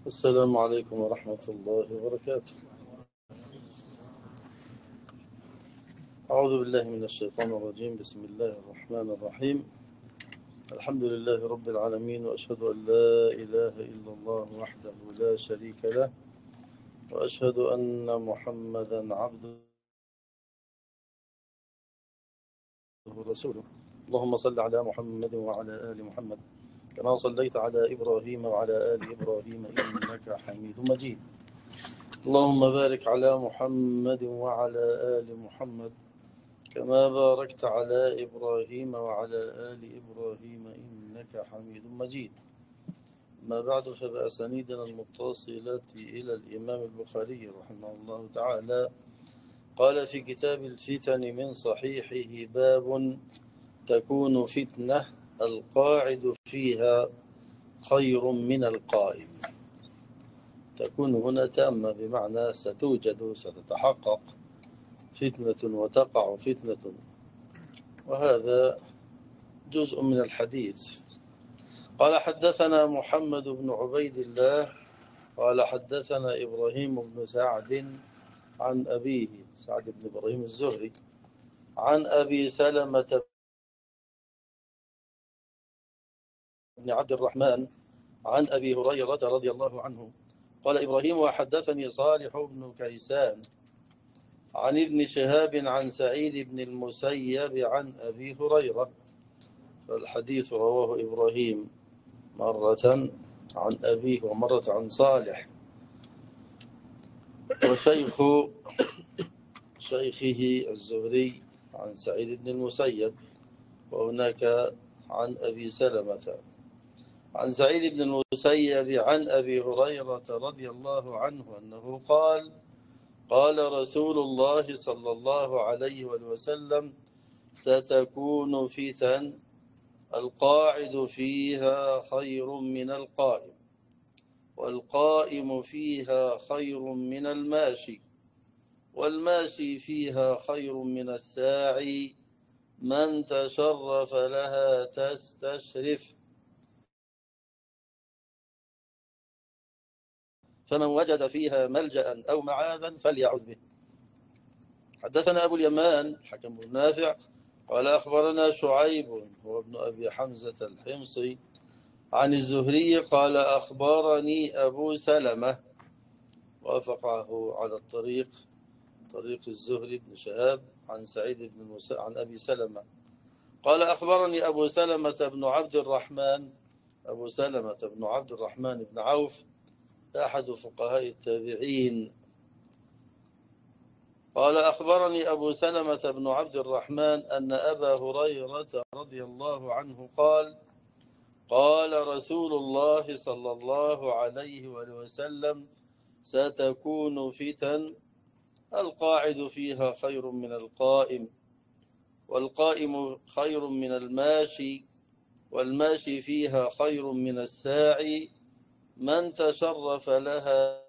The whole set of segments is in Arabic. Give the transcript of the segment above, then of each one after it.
السلام عليكم ورحمة الله وبركاته. أعوذ بالله من الشيطان الرجيم. بسم الله الرحمن الرحيم. الحمد لله رب العالمين، وأشهد أن لا إله إلا الله وحده لا شريك له، وأشهد أن محمدا عبده ورسوله. اللهم صل على محمد وعلى آل محمد كما صليت على إبراهيم وعلى آل إبراهيم إنك حميد مجيد. اللهم بارك على محمد وعلى آل محمد كما باركت على إبراهيم وعلى آل إبراهيم إنك حميد مجيد. ما بعد، فبأسانيدنا المتصلة إلى الإمام البخاري رحمه الله تعالى قال في كتاب الفتن من صحيحه: باب تكون فتنة القاعد فيها خير من القائم. تكون هنا تامة، بمعنى ستوجد، ستتحقق فتنة وتقع فتنة، وهذا جزء من الحديث. قال: حدثنا محمد بن عبيد الله قال حدثنا إبراهيم بن سعد عن أبيه، سعد بن إبراهيم الزهري، عن أبي سلمة بن عبد الرحمن عن أبي هريرة رضي الله عنه قال إبراهيم: وحدثني صالح بن كيسان عن ابن شهاب عن سعيد بن المسيب عن أبي هريرة. فالحديث رواه إبراهيم مرة عن أبيه ومرة عن صالح، شيخه الزهري عن سعيد بن المسيب، وهناك عن أبي سلمة عن سعيد بن المسيب عن أبي هريرة رضي الله عنه أنه قال: قال رسول الله صلى الله عليه وسلم: ستكون فتن القاعد فيها خير من القائم، والقائم فيها خير من الماشي، والماشي فيها خير من الساعي، من تشرف لها تستشرف، فمن وجد فيها ملجأ أو معاذا فليعذ به. حدثنا أبو اليمان حكم بن نافع قال أخبرنا شعيب هو ابن أبي حمزة الحمصي عن الزهري قال أخبرني أبو سلمة، وافقه على طريق الزهري بن شهاب عن سعيد بن عن أبي سلمة قال أخبرني أبو سلمة بن عبد الرحمن بن عوف، أحد فقهاء التابعين، قال أخبرني أبو سلمة بن عبد الرحمن أن أبا هريرة رضي الله عنه قال: قال رسول الله صلى الله عليه وسلم: ستكون فتن القاعد فيها خير من القائم، والقائم خير من الماشي، والماشي فيها خير من الساعي، من تشرف لها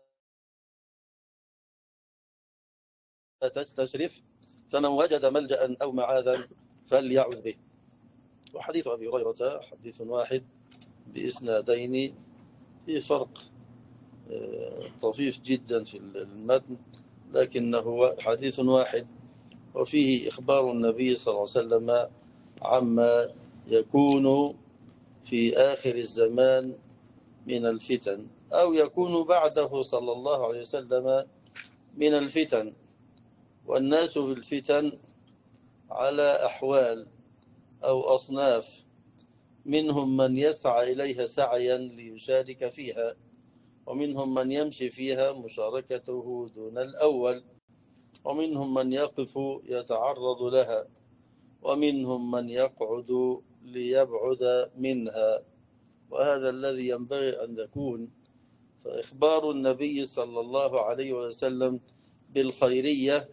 تستشرف، فمن وجد ملجأ أو معاذا فليعذ به. وحديث أبي هريرة حديث واحد بإسنادين، في فرق طفيف جدا في المتن، لكنه حديث واحد، وفيه إخبار النبي صلى الله عليه وسلم عما يكون في آخر الزمان من الفتن، أو يكون بعده صلى الله عليه وسلم من الفتن. والناس في الفتن على أحوال أو أصناف، منهم من يسعى إليها سعيا ليشارك فيها، ومنهم من يمشي فيها مشاركته دون الأول، ومنهم من يقف يتعرض لها، ومنهم من يقعد ليبعد منها، وهذا الذي ينبغي أن يكون. فإخبار النبي صلى الله عليه وسلم بالخيرية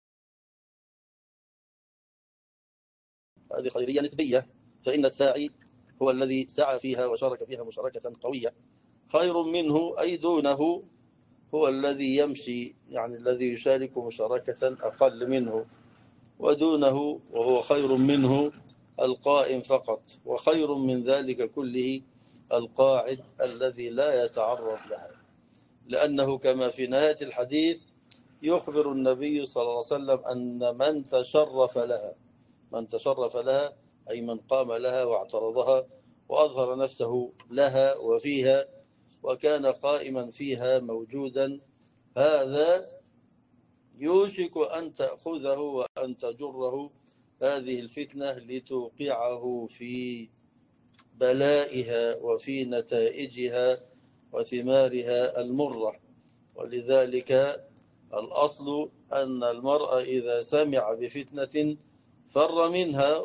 هذه خيرية نسبية، فإن الساعي هو الذي سعى فيها وشارك فيها مشاركة قوية، خير منه أي دونه هو الذي يمشي، يعني الذي يشارك مشاركة أقل منه، ودونه وهو خير منه القائم فقط، وخير من ذلك كله القاعد الذي لا يتعرض لها. لأنه كما في نهاية الحديث يخبر النبي صلى الله عليه وسلم أن من تشرف لها أي من قام لها واعترضها وأظهر نفسه لها وفيها وكان قائما فيها موجودا، هذا يوشك أن تأخذه وأن تجره هذه الفتنة لتوقعه في بلائها وفي نتائجها وثمارها المرة. ولذلك الأصل أن المرء إذا سمع بفتنة فر منها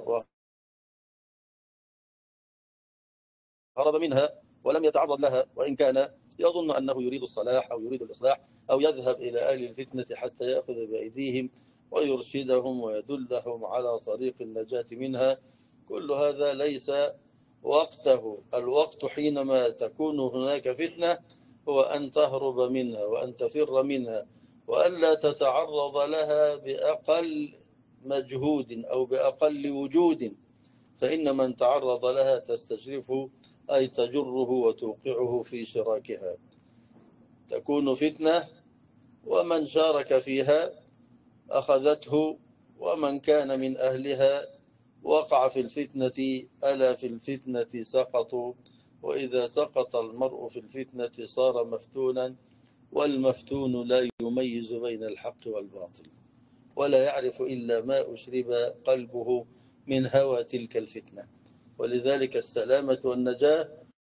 وهرب منها ولم يتعرض لها، وإن كان يظن أنه يريد الصلاح أو يريد الإصلاح أو يذهب إلى أهل الفتنة حتى يأخذ بأيديهم ويرشدهم ويدلهم على طريق النجاة منها. كل هذا ليس وقته. الوقت حينما تكون هناك فتنة هو أن تهرب منها وأن تفر منها وألا تتعرض لها بأقل مجهود أو بأقل وجود، فإن من تعرض لها تستشرفه أي تجره وتوقعه في شراكها. تكون فتنة ومن شارك فيها أخذته، ومن كان من أهلها وقع في الفتنة ألا في الفتنة سقطوا. وإذا سقط المرء في الفتنة صار مفتونا، والمفتون لا يميز بين الحق والباطل ولا يعرف إلا ما أشرب قلبه من هوى تلك الفتنة. ولذلك السلامة والنجاة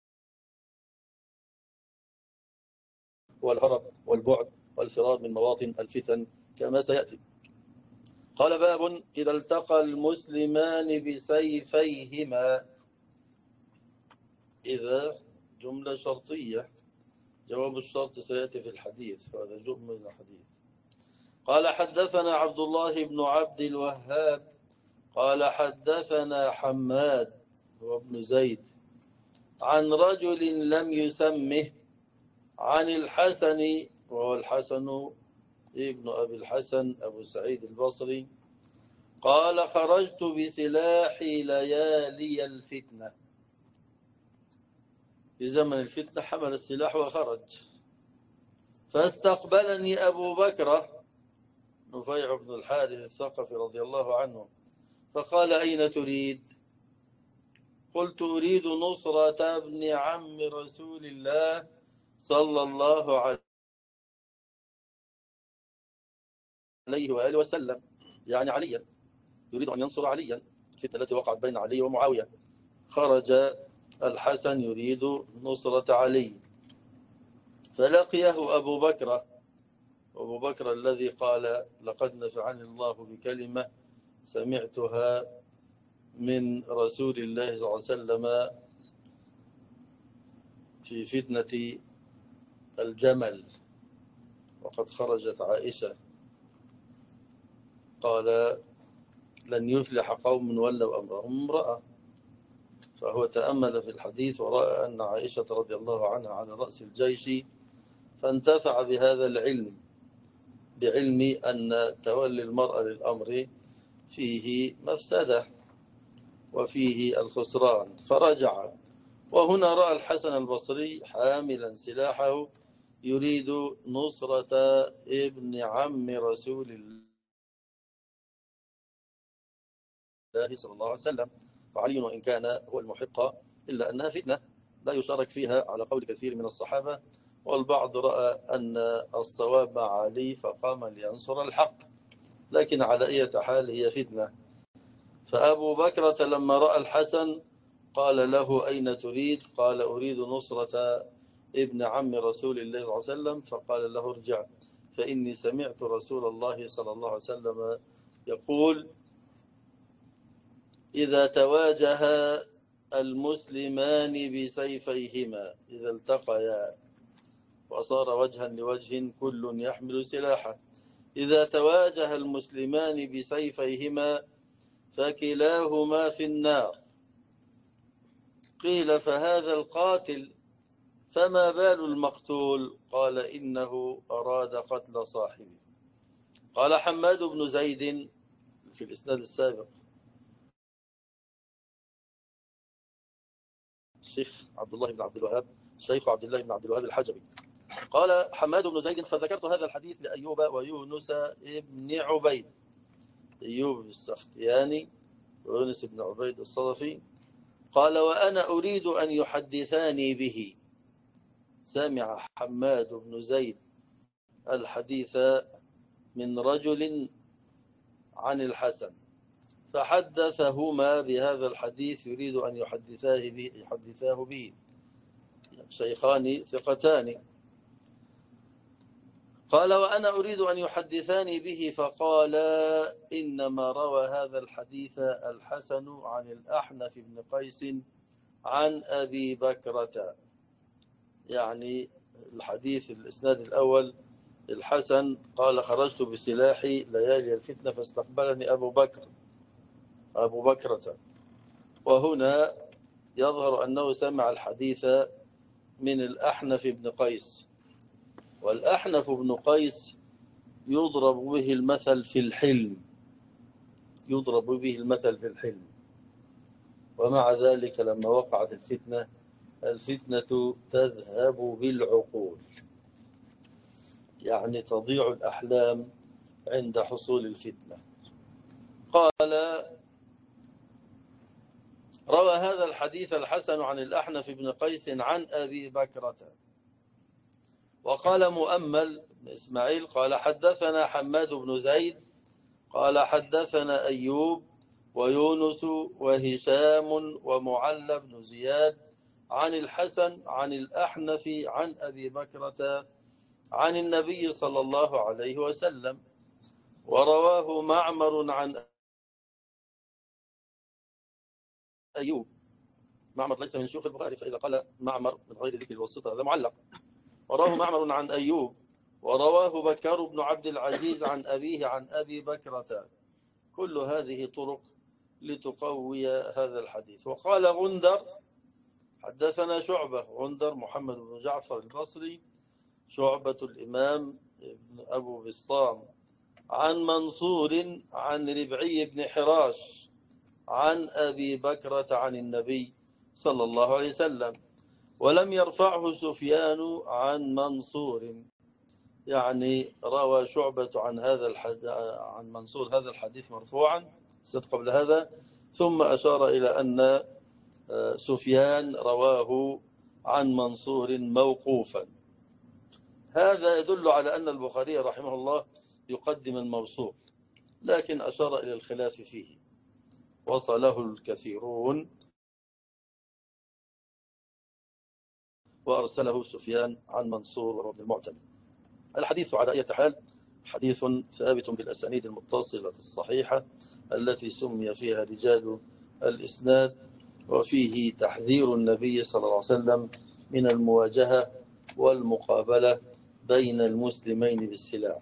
والهرب والبعد والفرار من مواطن الفتن كما سيأتي. قال: باب إذا التقى المسلمان بسيفيهما. إذا جملة شرطية، جواب الشرط سيأتي في الحديث، هذا جزء من الحديث. قال: حدثنا عبد الله بن عبد الوهاب قال: حدثنا حماد هو ابن زيد عن رجل لم يسمه عن الحسن، وهو الحسن ابن أبي الحسن أبو سعيد البصري، قال: خرجت بسلاحي ليالي الفتنة. في زمن الفتنة حمل السلاح وخرج، فاستقبلني أبو بكر نفيع بن الحارث الثقفي رضي الله عنه، فقال: أين تريد؟ قلت: أريد نصرة ابن عم رسول الله صلى الله عليه وآله وسلم، يعني عليا، يريد أن ينصر عليا، الفتنة التي وقعت بين علي ومعاوية. خرج الحسن يريد نصرة علي، فلقيه أبو بكر، أبو بكر الذي قال: لقد نفعني الله بكلمة سمعتها من رسول الله صلى الله عليه وسلم في فتنة الجمل وقد خرجت عائشة، قال: لن يفلح قوم ولوا أمرهم امرأة. فهو تأمل في الحديث ورأى أن عائشة رضي الله عنها على رأس الجيش، فانتفع بهذا العلم، بعلم أن تولي المرأة للأمر فيه مفسدة وفيه الخسران، فرجع. وهنا رأى الحسن البصري حاملا سلاحه يريد نصرة ابن عم رسول الله صلى الله عليه وسلم. فعلي وإن كان هو المحق إلا أنها فتنة لا يشارك فيها على قول كثير من الصحابة، والبعض رأى أن الصواب مع علي فقام لينصر الحق، لكن على أي حال هي فتنة. فأبو بكرة لما رأى الحسن قال له: أين تريد؟ قال: أريد نصرة ابن عم رسول الله صلى الله عليه وسلم. فقال له: ارجع، فإني سمعت رسول الله صلى الله عليه وسلم يقول: إذا تواجه المسلمان بسيفيهما إذا التقيا وصار وجها لوجه كل يحمل سلاحه، إذا تواجه المسلمان بسيفيهما فكلاهما في النار. قيل: فهذا القاتل فما بال المقتول؟ قال: إنه أراد قتل صاحبه. قال حماد بن زيد في الإسناد السابق: الشيخ عبد الله بن عبد الوهاب، شيخ عبد الله بن عبد الوهاب الحجبي، قال حماد بن زيد فذكرت هذا الحديث لأيوب ويونس بن عبيد، أيوب السختياني ويونس بن عبيد الصدفي. قال وأنا أريد أن يحدثاني به. سمع حماد بن زيد الحديث من رجل عن الحسن فحدثهما بهذا الحديث يريد أن يحدثاه به، شيخان ثقتان. قال وأنا أريد أن يحدثاني به فقال إنما روى هذا الحديث الحسن عن الأحنف بن قيس عن أبي بكرة. يعني الحديث الإسناد الأول الحسن قال خرجت بسلاحي ليالي الفتنة فاستقبلني أبو بكرة، وهنا يظهر أنه سمع الحديث من الأحنف بن قيس، والأحنف بن قيس يضرب به المثل في الحلم، ومع ذلك لما وقعت الفتنة تذهب بالعقول، يعني تضيع الأحلام عند حصول الفتنة. قال روى هذا الحديث الحسن عن الأحنف بن قيس عن أبي بكرة. وقال مؤمل بن إسماعيل قال حدثنا حماد بن زيد قال حدثنا أيوب ويونس وهشام ومعل بن زياد عن الحسن عن الأحنف عن أبي بكرة عن النبي صلى الله عليه وسلم. ورواه معمر عن أيوب. معمر ليس من شيوخ البخاري، فإذا قال معمر من غير ذكر الوسطى هذا معلق. وراه معمر عن أيوب ورواه بكر بن عبد العزيز عن أبيه عن أبي بكرة. كل هذه طرق لتقوي هذا الحديث. وقال غندر حدثنا شعبة، غندر محمد بن جعفر البصري، شعبة الإمام أبو بسطام، عن منصور عن ربعي بن حراش عن أبي بكرة عن النبي صلى الله عليه وسلم، ولم يرفعه سفيان عن منصور. يعني روى شعبة عن منصور هذا الحديث مرفوعا قبل هذا، ثم أشار إلى أن سفيان رواه عن منصور موقوفا. هذا يدل على أن البخاري رحمه الله يقدم الموصول، لكن أشار إلى الخلاف فيه، وصله الكثيرون وأرسله سفيان عن منصور وابن المعتمد. الحديث على أي حال حديث ثابت بالأسانيد المتصلة الصحيحة التي سمي فيها رجال الإسناد، وفيه تحذير النبي صلى الله عليه وسلم من المواجهة والمقابلة بين المسلمين بالسلاح.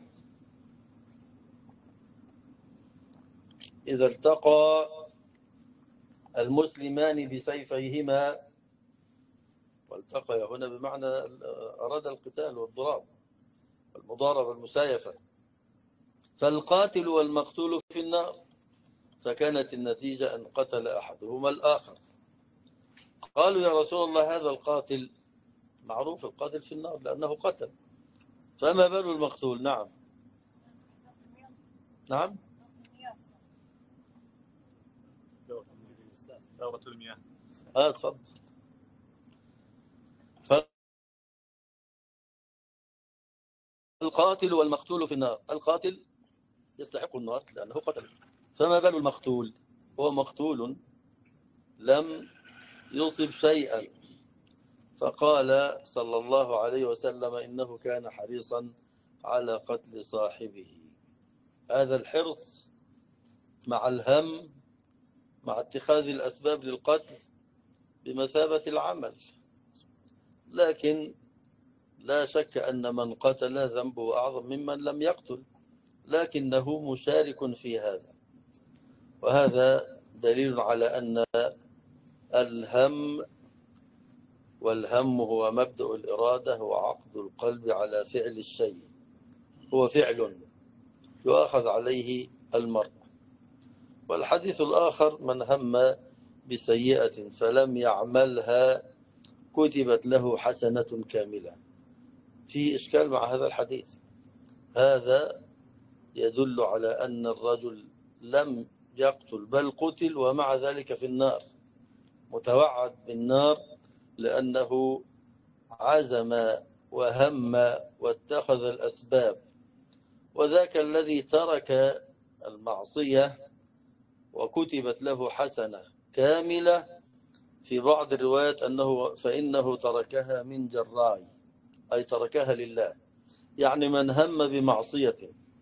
إذا التقى المسلمان بسيفيهما، والتقى هنا بمعنى أراد القتال والضراب المضاربة المسايفة، فالقاتل والمقتول في النار، فكانت النتيجة أن قتل أحدهما الآخر. قالوا يا رسول الله هذا القاتل معروف القاتل في النار لأنه قتل، فما بال المقتول؟ نعم دورة المياه. تفضل. القاتل والمقتول في النار، القاتل يستحق النار لأنه قتل، فما بال المقتول؟ هو مقتول لم يصب شيئا. فقال صلى الله عليه وسلم إنه كان حريصا على قتل صاحبه. هذا الحرص مع الهم مع اتخاذ الأسباب للقتل بمثابة العمل، لكن لا شك أن من قتل ذنبه أعظم ممن لم يقتل، لكنه مشارك في هذا. وهذا دليل على أن والهم هو مبدأ الإرادة، هو عقد القلب على فعل الشيء، هو فعل يؤاخذ عليه المرء. والحديث الآخر من هم بسيئة فلم يعملها كتبت له حسنة كاملة. في إشكال مع هذا الحديث. هذا يدل على أن الرجل لم يقتل بل قتل ومع ذلك في النار، متوعد بالنار لأنه عزم وهم واتخذ الأسباب. وذاك الذي ترك المعصية وكتبت له حسنة كاملة، في بعض الروايات فإنه تركها من جراي، أي تركها لله. يعني من هم بمعصية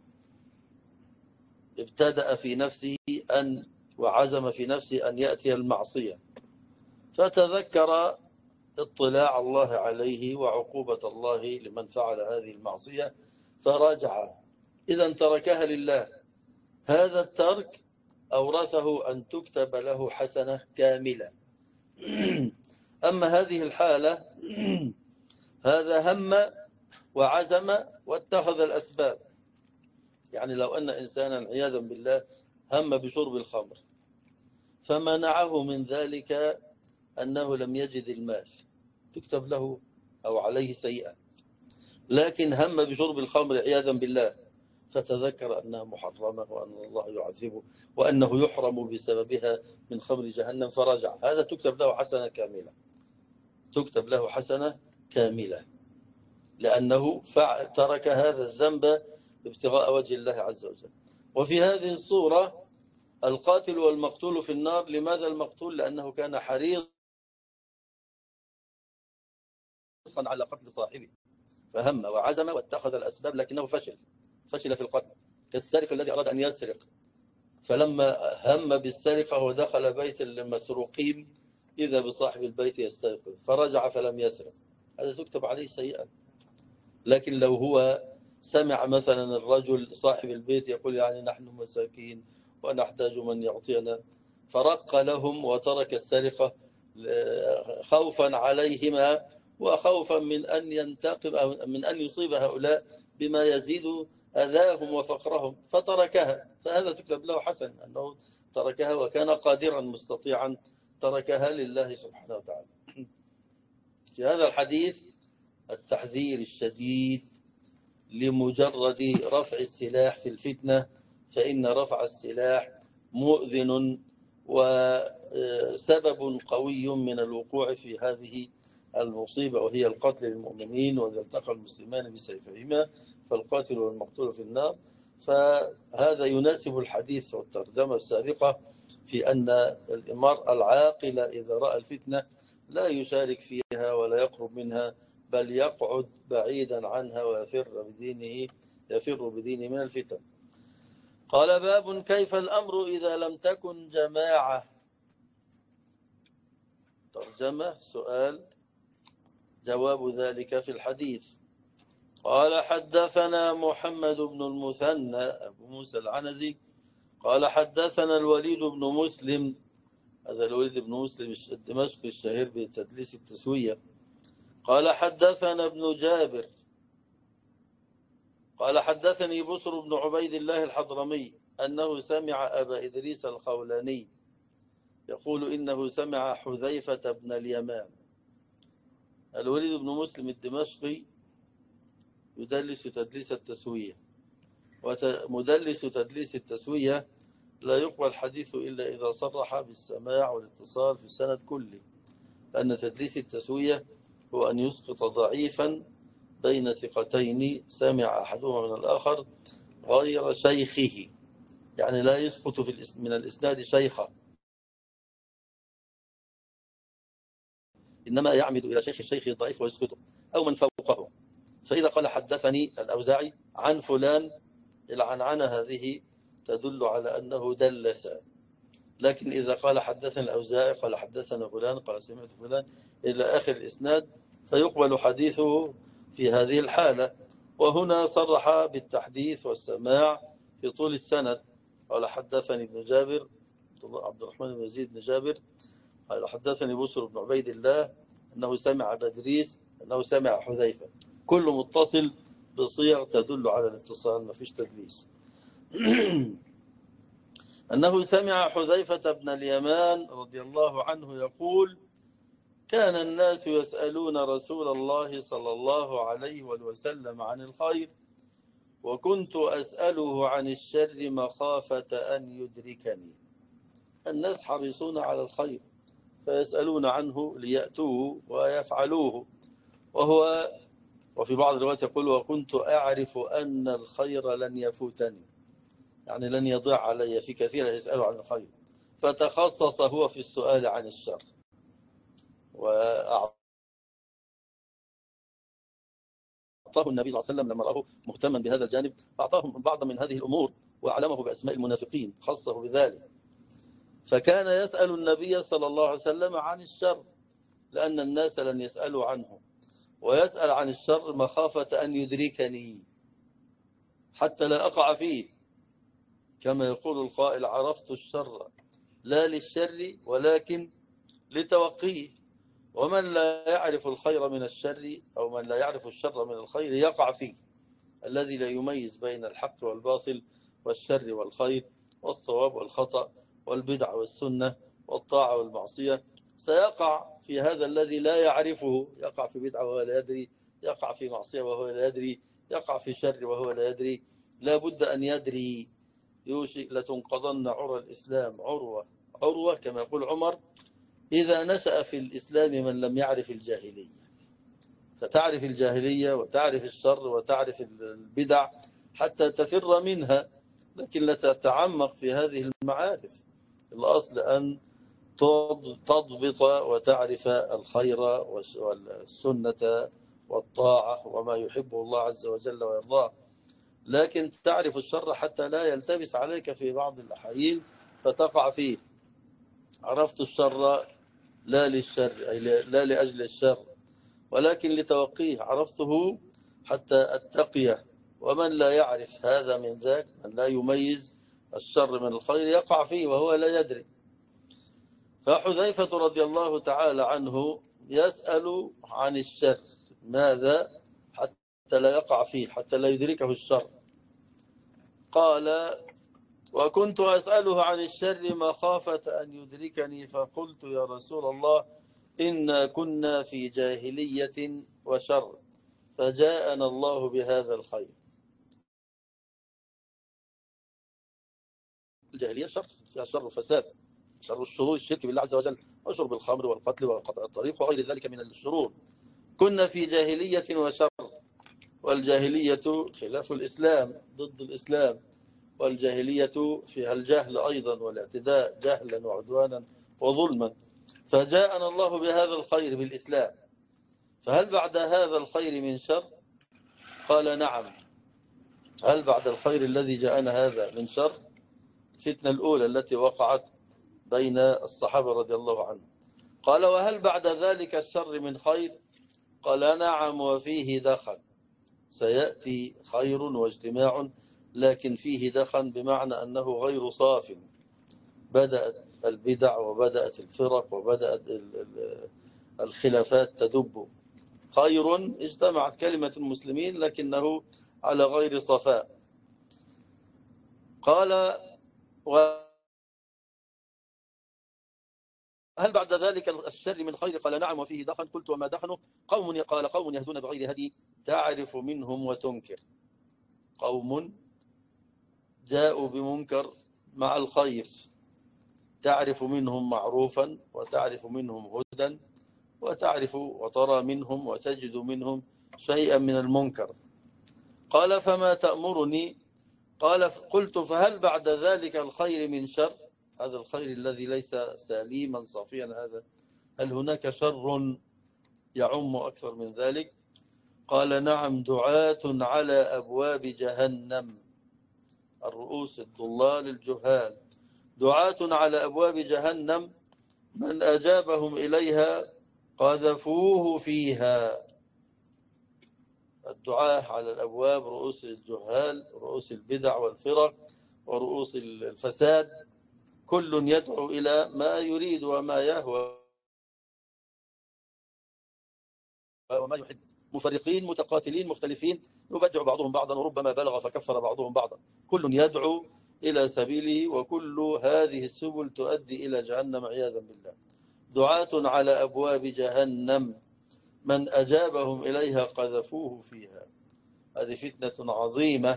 ابتدأ في نفسه وعزم في نفسه أن يأتي المعصية، فتذكر اطلاع الله عليه وعقوبة الله لمن فعل هذه المعصية فرجع، إذا تركها لله. هذا الترك أورثه أن تكتب له حسنة كاملة. أما هذه الحالة هذا هم وعزم واتخذ الأسباب. يعني لو أن إنسانا عياذا بالله هم بشرب الخمر فمنعه من ذلك أنه لم يجد المال، تكتب له أو عليه سيئة. لكن هم بشرب الخمر عياذا بالله فتذكر أنها محرمة وأن الله يعذبه وأنه يحرم بسببها من خمر جهنم فرجع، هذا تكتب له حسنة كاملة، تكتب له حسنة كاملة، لأنه ترك هذا الذنب ابتغاء وجه الله عز وجل. وفي هذه الصورة القاتل والمقتول في النار. لماذا المقتول؟ لأنه كان حريصا على قتل صاحبه فهم وعزم واتخذ الأسباب لكنه فشل في القتل، كالسارق الذي أراد أن يسرق فلما هم بالسرقة ودخل بيت المسروقين إذا بصاحب البيت يستيقظ فرجع فلم يسرق، هذا تكتب عليه سيئا. لكن لو هو سمع مثلا الرجل صاحب البيت يقول يعني نحن مساكين ونحتاج من يعطينا فرق لهم وترك السرقة خوفا عليهما وخوفا من أن ينتقم أو من أن يصيب هؤلاء بما يزيد أذاهم وفقرهم فتركها، فهذا تكتب له حسن أنه تركها وكان قادرا مستطيعا، تركها لله سبحانه وتعالى. في هذا الحديث التحذير الشديد لمجرد رفع السلاح في الفتنة، فإن رفع السلاح مؤذن وسبب قوي من الوقوع في هذه المصيبة وهي القتل للمؤمنين، وإذا التقى المسلمان بسيفهما فالقاتل والمقتول في النار. فهذا يناسب الحديث والترجمة السابقة في أن المرء العاقل إذا رأى الفتنة لا يشارك فيها ولا يقرب منها، بل يقعد بعيدا عنها ويفر بدينه من الفتن. قال باب كيف الأمر إذا لم تكن جماعة. ترجمة سؤال جواب ذلك في الحديث. قال حدثنا محمد بن المثنى أبو موسى العنزي قال حدثنا الوليد بن مسلم، هذا الوليد بن مسلم الدمشقي الشهير بتدليس التسوية. قال حدثنا ابن جابر قال حدثني بصر بن عبيد الله الحضرمي أنه سمع أبا إدريس الخولاني يقول إنه سمع حذيفة بن اليمان. الوليد بن مسلم الدمشقي يدلس تدليس التسوية، ومدلس تدليس التسوية لا يقبل حديثه إلا إذا صرح بالسماع والاتصال في السند كله، لأن تدليس التسوية هو أن يسقط ضعيفا بين ثقتين سمع أحدهما من الآخر غير شيخه، يعني لا يسقط من الإسناد شيخا، إنما يعمد إلى شيخ الشيخ الضعيف ويسقطه أو من فوقه. فإذا قال حدثني الأوزاعي عن فلان، العنعنة هذه تدل على أنه دلس. لكن إذا قال حدثني الأوزاعي قال حدثنا فلان قال سمعت فلان إلى آخر الإسناد فيقبل حديثه في هذه الحالة. وهنا صرح بالتحديث والسماع في طول السند. قال حدثني ابن جابر عبد الرحمن بن يزيد بن جابر قال حدثني بصر بن عبيد الله أنه سمع بدريس أنه سمع حذيفة، كل متصل بصيغ تدل على الاتصال، ما فيش تدليس. أنه سمع حذيفة بن اليمان رضي الله عنه يقول كان الناس يسألون رسول الله صلى الله عليه وسلم عن الخير، وكنت أسأله عن الشر مخافة أن يدركني. الناس حريصون على الخير فيسألون عنه ليأتوه ويفعلوه، وفي بعض الروايات يقول وكنت أعرف أن الخير لن يفوتني، يعني لن يضيع علي. في كثير يسأل عن الخير، فتخصص هو في السؤال عن الشر، وأعطاه النبي صلى الله عليه وسلم لما رأه مهتما بهذا الجانب، أعطاه بعض من هذه الأمور وأعلمه بأسماء المنافقين، خصه بذلك. فكان يسأل النبي صلى الله عليه وسلم عن الشر لأن الناس لن يسألوا عنه، ويسأل عن الشر مخافة أن يدركني حتى لا أقع فيه، كما يقول القائل عرفت الشر لا للشر ولكن لتوقيه. ومن لا يعرف الخير من الشر أو من لا يعرف الشر من الخير يقع فيه. الذي لا يميز بين الحق والباطل والشر والخير والصواب والخطأ والبدع والسنة والطاعة والمعصية سيقع في هذا الذي لا يعرفه، يقع في بدعة وهو لا يدري، يقع في معصية وهو لا يدري، يقع في شر وهو لا يدري. لا بد أن يدري. يوشك لتنقضن عرى الإسلام عروة كما يقول عمر إذا نشأ في الإسلام من لم يعرف الجاهلية. فتعرف الجاهلية وتعرف الشر وتعرف البدع حتى تفر منها، لكن لا تتعمق في هذه المعارف. الأصل أن تضبط وتعرف الخير والسنة والطاعة وما يحبه الله عز وجل ويرضاه، لكن تعرف الشر حتى لا يلتبس عليك في بعض الأحيان فتقع فيه. عرفت الشر لا للشر أي لا لأجل الشر ولكن لتوقيه، عرفته حتى أتقيه. ومن لا يعرف هذا من ذاك، من لا يميز الشر من الخير يقع فيه وهو لا يدري. فحذيفة رضي الله تعالى عنه يسأل عن الشر، ماذا؟ حتى لا يقع فيه، حتى لا يدركه الشر. قال وكنت أسأله عن الشر مخافة أن يدركني، فقلت يا رسول الله إنا كنا في جاهلية وشر فجاءنا الله بهذا الخير. الجاهلية شر، فيها شر وفساد، شر الشرور الشرك بالله عز وجل وشرب الخمر والقتل وقطع الطريق وغير ذلك من الشرور. كنا في جاهلية وشر، والجاهلية خلاف الإسلام، ضد الإسلام، والجاهلية فيها الجهل أيضا والاعتداء جهلا وعدوانا وظلما. فجاءنا الله بهذا الخير بالإسلام، فهل بعد هذا الخير من شر؟ قال نعم. هل بعد الخير الذي جاءنا هذا من شر؟ الفتنة الأولى التي وقعت بين الصحابة رضي الله عنهم. قال وهل بعد ذلك الشر من خير؟ قال نعم وفيه دخن. سيأتي خير واجتماع لكن فيه دخن، بمعنى أنه غير صاف. بدأت البدع وبدأت الفرق وبدأت الخلافات تدب. خير اجتمعت كلمة المسلمين لكنه على غير صفاء. قال هل بعد ذلك الشر من خير؟ قال نعم وفيه دخن. قلت وما دخنه؟ قال قوم يهدون بغير هدي تعرف منهم وتنكر. قوم جاءوا بمنكر مع الخير، تعرف منهم معروفا وتعرف منهم هدى وتعرف وترى منهم وتجد منهم شيئا من المنكر. قال فما تأمرني؟ قلت فهل بعد ذلك الخير من شر؟ هذا الخير الذي ليس سليما صافيا هذا، هل هناك شر يعم أكثر من ذلك؟ قال نعم، دعاة على أبواب جهنم، الرؤوس الضلال الجهال، دعاة على أبواب جهنم من أجابهم إليها قذفوه فيها. الدعاة على الأبواب رؤوس الجهال، رؤوس البدع والفرق ورؤوس الفساد، كل يدعو إلى ما يريد وما يهوى وما يحب، مفرقين متقاتلين مختلفين، يبدع بعضهم بعضا وربما بلغ فكفر بعضهم بعضا. كل يدعو إلى سبيله، وكل هذه السبل تؤدي إلى جهنم عياذا بالله. دعاة على أبواب جهنم من أجابهم إليها قذفوه فيها. هذه فتنة عظيمة.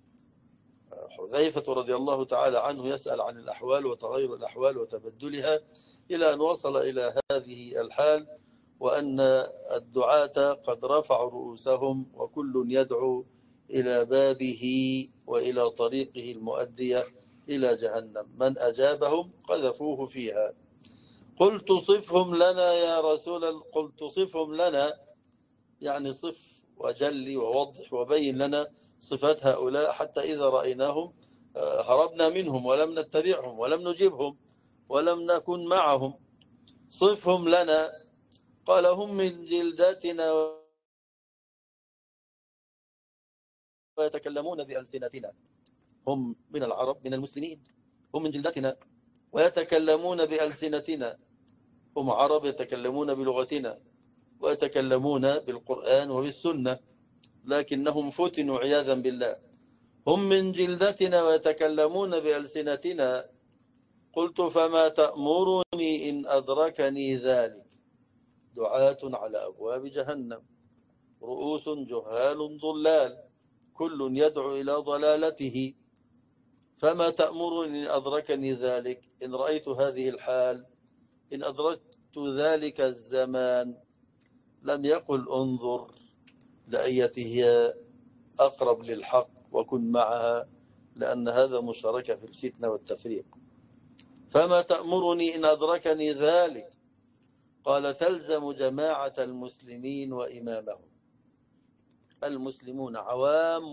حذيفة رضي الله تعالى عنه يسأل عن الأحوال وتغير الأحوال وتبدلها إلى أن وصل إلى هذه الحال، وأن الدعاة قد رفعوا رؤوسهم وكل يدعو إلى بابه وإلى طريقه المؤدية إلى جهنم من أجابهم قذفوه فيها. قلت صفهم لنا يا رسول قلت صفهم لنا، يعني صف وجلي ووضح وبين لنا صفات هؤلاء حتى إذا رأيناهم هربنا منهم ولم نتبعهم ولم نجيبهم ولم نكن معهم. صفهم لنا. قال هم من جلدتنا ويتكلمون بألسنتنا. هم من العرب من المسلمين، هم من جلدتنا ويتكلمون بألسنتنا. هم عرب يتكلمون بلغتنا ويتكلمون بالقرآن وبالسنة، لكنهم فتنوا عياذا بالله. هم من جلدتنا ويتكلمون بألسنتنا. قلت فما تأمرني إن أدركني ذلك. دعاة على أبواب جهنم، رؤوس جهال ضلال، كل يدعو إلى ضلالته. فما تأمرني إن أدركني ذلك، إن رأيت هذه الحال، إن أدركت ذلك الزمان. لم يقل انظر لأيته هي أقرب للحق وكن معها، لأن هذا مشاركة في الفتنة والتفريق. فما تأمرني إن أدركني ذلك. قال تلزم جماعة المسلمين وإمامهم. المسلمون عوام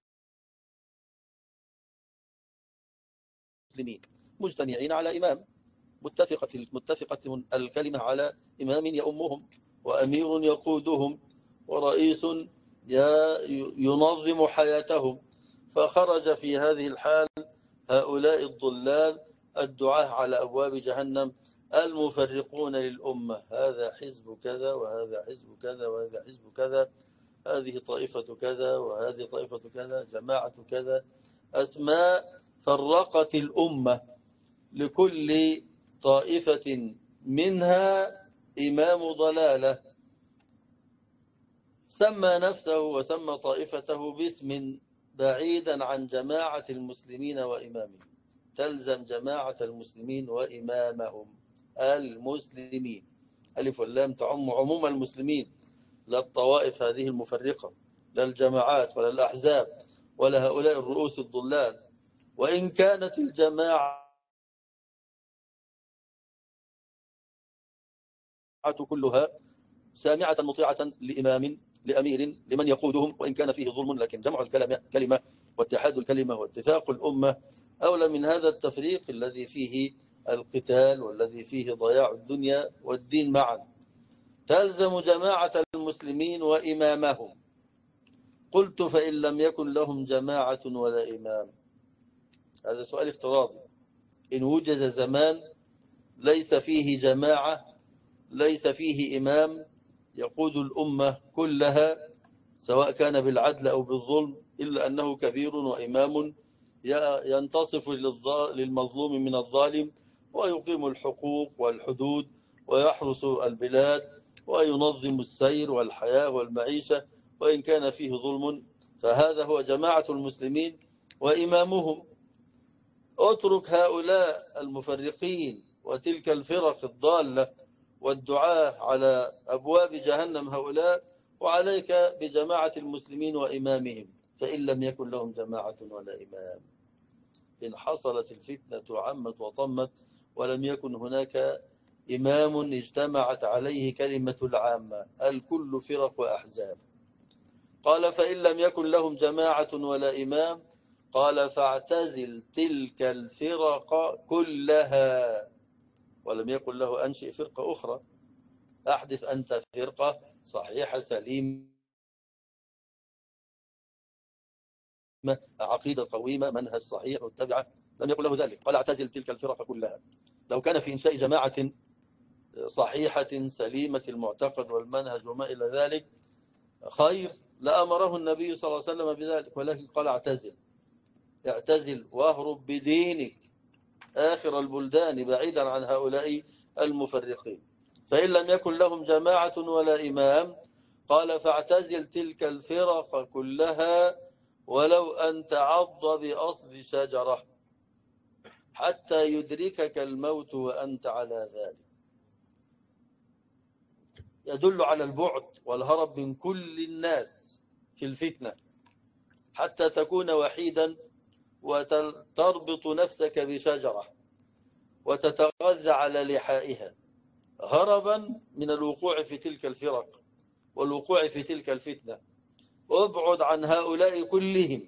المسلمين مجتمعين على إمام، متفقة الكلمة على إمام يؤمهم وأمير يقودهم ورئيس ينظم حياتهم. فخرج في هذه الحال هؤلاء الضلال الدعاة على أبواب جهنم المفرقون للأمة. هذا حزب كذا وهذا حزب كذا وهذا حزب كذا، هذه طائفة كذا وهذه طائفة كذا، جماعة كذا، أسماء فرقت الأمة. لكل طائفة منها إمام ضلالة سمى نفسه وسمى طائفته باسم بعيدا عن جماعة المسلمين وإمامهم. تلزم جماعة المسلمين وإمامهم. المسلمين ألف واللام تعم عموم المسلمين، لا الطوائف هذه المفرقة، لا الجماعات ولا الأحزاب ولا هؤلاء الرؤوس الضلال. وإن كانت الجماعة كلها سامعة مطيعة لإمام لأمير لمن يقودهم وإن كان فيه ظلم، لكن جمع الكلمة واتحاد الكلمة واتفاق الأمة أولى من هذا التفريق الذي فيه القتال والذي فيه ضياع الدنيا والدين معا. تلزم جماعة المسلمين وإمامهم. قلت فإن لم يكن لهم جماعة ولا إمام. هذا سؤال افتراضي. إن وجد زمان ليس فيه جماعة ليس فيه إمام يقود الأمة كلها سواء كان بالعدل أو بالظلم، إلا أنه كبير وإمام ينتصف للمظلوم من الظالم ويقيم الحقوق والحدود ويحرس البلاد وينظم السير والحياة والمعيشة وإن كان فيه ظلم، فهذا هو جماعة المسلمين وإمامهم. اترك هؤلاء المفرقين وتلك الفرق الضالة والدعاة على أبواب جهنم هؤلاء، وعليك بجماعة المسلمين وإمامهم. فإن لم يكن لهم جماعة ولا إمام، إن حصلت الفتنة عمت وطمت ولم يكن هناك إمام اجتمعت عليه كلمة العامة، الكل فرق وأحزاب. قال فإن لم يكن لهم جماعة ولا إمام. قال فاعتزل تلك الفرق كلها. ولم يكن له أنشئ فرقة أخرى، أحدث أنت فرقة صحيحة سليمة عقيدة قويمة منهج صحيح واتبعه. لم يكن له ذلك. قال اعتزل تلك الفرق كلها. لو كان في إنشاء جماعة صحيحة سليمة المعتقد والمنهج وما إلى ذلك خير لأمره النبي صلى الله عليه وسلم بذلك، ولكن قال اعتزل واهرب بدينك آخر البلدان بعيدا عن هؤلاء المفرقين. فإن لم يكن لهم جماعة ولا إمام قال فاعتزل تلك الفرق كلها ولو أن تعض بأصل شجرة حتى يدركك الموت وأنت على ذلك. يدل على البعد والهرب من كل الناس في الفتنة حتى تكون وحيدا وتربط نفسك بشجرة وتتغذى على لحائها هربا من الوقوع في تلك الفرق والوقوع في تلك الفتنة. وابعد عن هؤلاء كلهم،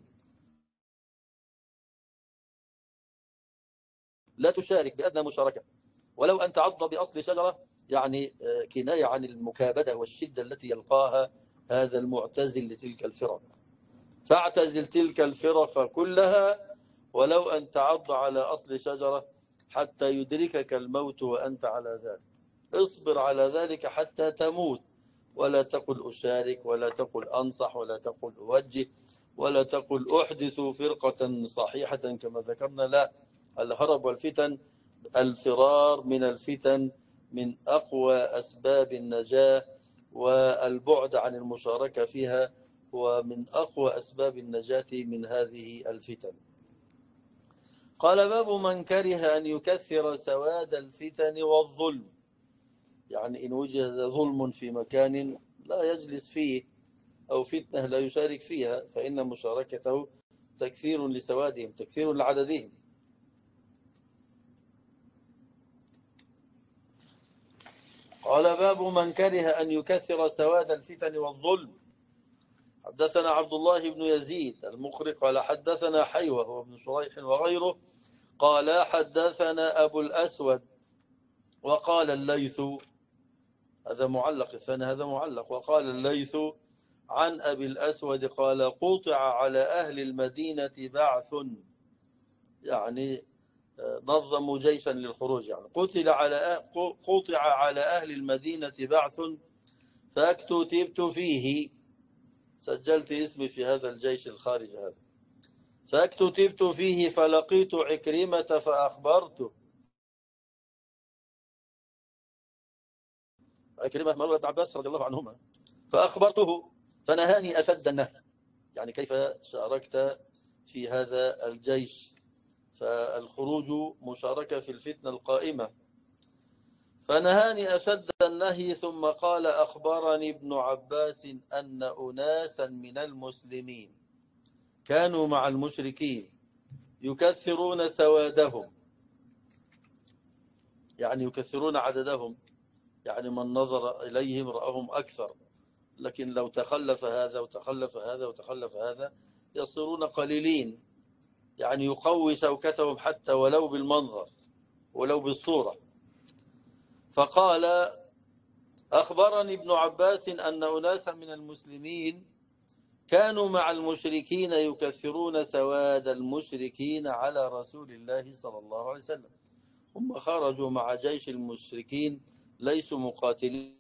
لا تشارك بأدنى مشاركة ولو أن تعض بأصل شجرة، يعني كناية عن المكابدة والشدة التي يلقاها هذا المعتزل لتلك الفرق. فاعتزل تلك الفرق كلها ولو أن تعض على أصل شجرة حتى يدركك الموت وأنت على ذلك. اصبر على ذلك حتى تموت، ولا تقل أشارك ولا تقل أنصح ولا تقل أوجه ولا تقل أحدث فرقة صحيحة كما ذكرنا. لا، الهرب والفتن، الفرار من الفتن من أقوى أسباب النجاة، والبعد عن المشاركة فيها ومن أقوى أسباب النجاة من هذه الفتن. قال باب من كره أن يكثر سواد الفتن والظلم، يعني إن وجد ظلم في مكان لا يجلس فيه أو فتنة لا يشارك فيها فإن مشاركته تكثير لسوادهم، تكثير لعددهم. قال باب من كره أن يكثر سواد الفتن والظلم. حدثنا عبد الله بن يزيد المقري قال حدثنا حيوة وابن شريح وغيره قال حدثنا أبو الأسود وقال الليث، هذا معلق، الثاني هذا معلق، وقال الليث عن أبي الأسود قال قطع على أهل المدينة بعث، يعني نظموا جيشا للخروج، يعني قطع على أهل المدينة بعث فاكتتبت فيه، سجلت اسمي في هذا الجيش الخارج هذا، فاكتتبت فيه فلقيت عكرمة فأخبرته. عكرمة مولى ابن عباس رضي الله عنهما، فأخبرته فنهاني أشد النهي، يعني كيف شاركت في هذا الجيش، فالخروج مشاركة في الفتنة القائمة. فنهاني أشد النهي ثم قال أخبرني ابن عباس أن أناسا من المسلمين كانوا مع المشركين يكثرون سوادهم، يعني يكثرون عددهم، يعني من نظر إليهم رأهم أكثر، لكن لو تخلف هذا وتخلف هذا وتخلف هذا يصيرون قليلين، يعني يقوي شوكتهم حتى ولو بالمنظر ولو بالصورة. فقال أخبرني ابن عباس أن أناسا من المسلمين كانوا مع المشركين يكثرون سواد المشركين على رسول الله صلى الله عليه وسلم. هم خرجوا مع جيش المشركين ليسوا مقاتلين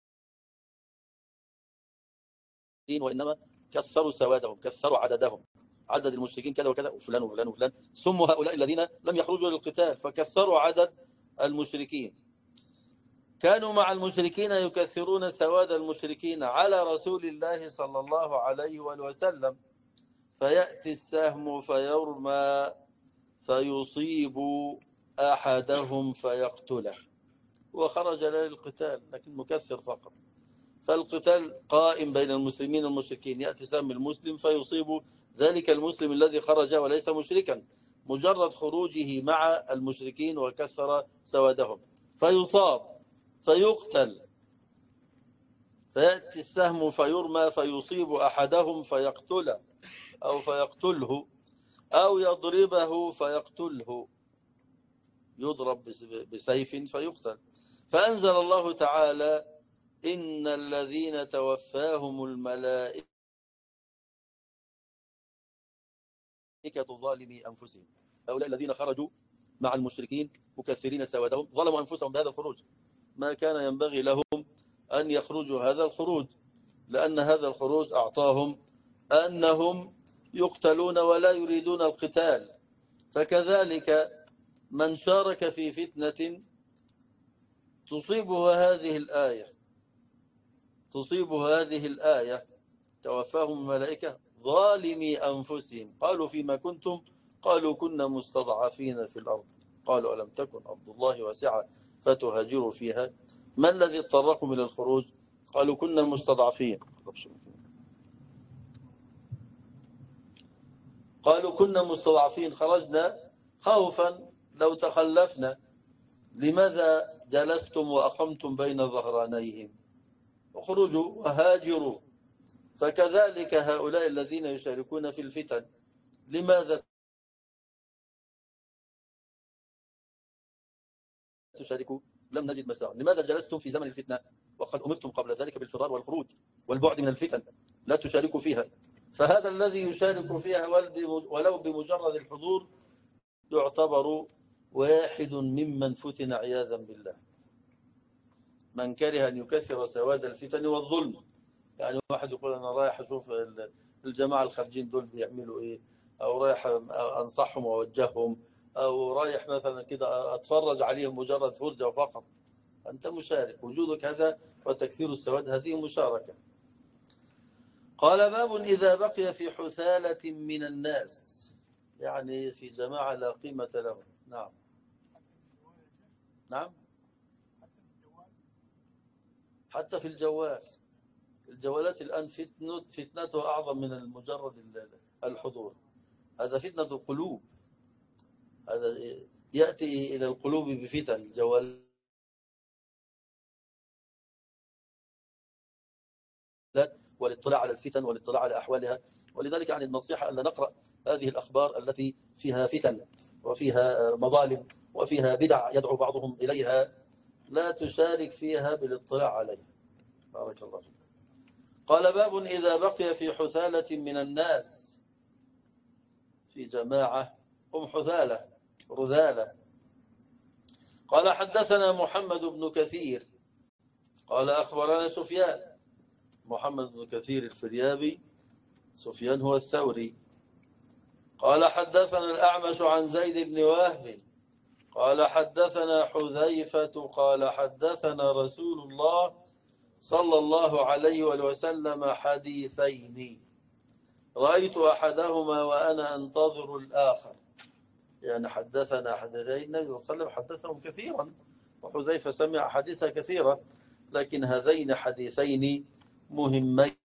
وإنما كثروا سوادهم، كثروا عددهم، عدد المشركين كذا وكذا وفلان وفلان وفلان، سموا هؤلاء الذين لم يخرجوا للقتال فكثروا عدد المشركين. كانوا مع المشركين يكثرون سواد المشركين على رسول الله صلى الله عليه وسلم، فيأتي السهم فيرمى فيصيب أحدهم فيقتله، وخرج للقتال لكن مكثر فقط. فالقتال قائم بين المسلمين والمشركين، يأتي سهم المسلم فيصيب ذلك المسلم الذي خرج وليس مشركا، مجرد خروجه مع المشركين وكسر سوادهم، فيصاب فيقتل، فيأتي السهم فيرمى فيصيب أحدهم فيقتله أو فيقتله أو يضربه فيقتله، يضرب بسيف فيقتل. فأنزل الله تعالى إن الذين توفاهم الملائكة ظالمي أنفسهم، هؤلاء الذين خرجوا مع المشركين مكثرين سوادهم ظلموا أنفسهم بهذا الخروج، ما كان ينبغي لهم أن يخرجوا هذا الخروج، لأن هذا الخروج أعطاهم أنهم يقتلون ولا يريدون القتال. فكذلك من شارك في فتنة تصيبه هذه الآية توفاهم الملائكة ظالمي أنفسهم قالوا فيما كنتم قالوا كنا مستضعفين في الأرض قالوا ألم تكن أرض الله واسعة فتهاجروا فيها ما الذي اضطركم إلى الخروج قالوا كنا مستضعفين خرجنا خوفا لو تخلفنا لماذا جلستم وأقمتم بين ظهرانيهم اخرجوا وهاجروا فكذلك هؤلاء الذين يشاركون في الفتن لماذا تشاركوا لم نجد مساء لماذا جلستم في زمن الفتنة وقد أمرتم قبل ذلك بالفرار والخروج والبعد من الفتن لا تشاركوا فيها فهذا الذي يشارك فيها ولو بمجرد الحضور يعتبر واحد ممن فتن عياذا بالله من كره أن يكثر سواد الفتن والظلم يعني واحد يقول أنا رايح أشوف الجماعة الخارجين دول بيعملوا إيه أو رايح أنصحهم وأوجههم أو رايح مثلا كده أتفرج عليهم مجرد فرجة فقط أنت مشارك وجودك هذا وتكثير السواد هذه مشاركة قال باب إذا بقي في حثالة من الناس يعني في جماعة لا قيمة لهم نعم حتى في الجوالات الآن فتنتها أعظم من مجرد الحضور هذا فتنة القلوب هذا يأتي إلى القلوب بفتن الجوالات والاطلاع على الفتن والاطلاع على أحوالها ولذلك يعني النصيحة أن نقرأ هذه الأخبار التي فيها فتن وفيها مظالم وفيها بدع يدعو بعضهم إليها لا تشارك فيها بالاطلاع عليها بارك الله فيك قال باب إذا بقي في حثالة من الناس في جماعة هم حثالة رذالة قال حدثنا محمد بن كثير قال أخبرنا سفيان محمد بن كثير الفريابي سفيان هو الثوري قال حدثنا الأعمش عن زيد بن وهب قال حدثنا حذيفة قال حدثنا رسول الله صلى الله عليه وسلم حديثين رأيت أحدهما وأنا أنتظر الآخر يعني حدثنا حديثين النبي صلى الله عليه وسلم حدثهم كثيرا وحذيفة سمع حديثا كثيرا لكن هذين حديثين مهمين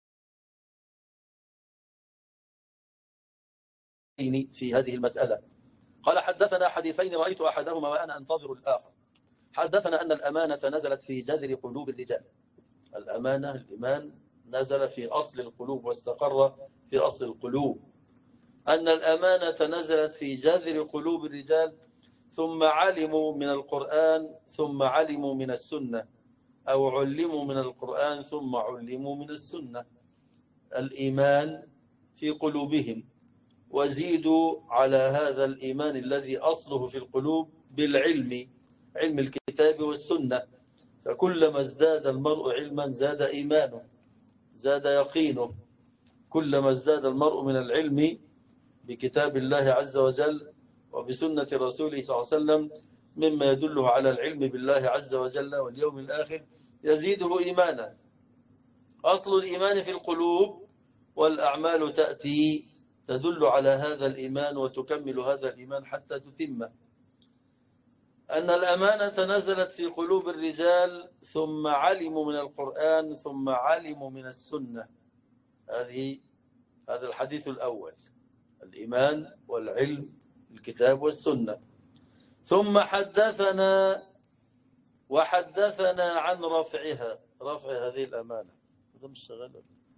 في هذه المسألة قال حدثنا حديثين رأيت أحدهما وأنا أنتظر الآخر حدثنا أن الأمانة نزلت في جذر قلوب الرجال الإيمان نزل في أصل القلوب واستقر في أصل القلوب أن الأمانة نزلت في جذر قلوب الرجال ثم علموا من القرآن ثم علموا من السنة أو علموا من القرآن ثم علموا من السنة الإيمان في قلوبهم وزيدوا على هذا الإيمان الذي أصله في القلوب بالعلم علم الكتاب والسنة فكلما ازداد المرء علما زاد إيمانه زاد يقينه كلما ازداد المرء من العلم بكتاب الله عز وجل وبسنة رسوله صلى الله عليه وسلم مما يدله على العلم بالله عز وجل واليوم الآخر يزيده إيمانا أصل الإيمان في القلوب والأعمال تأتي تدل على هذا الإيمان وتكمل هذا الإيمان حتى تتمه أن الأمانة نزلت في قلوب الرجال ثم علموا من القرآن ثم علموا من السنة هذا الحديث الأول الإيمان والعلم الكتاب والسنة ثم وحدثنا عن رفع هذه الأمانة هذا مش شغال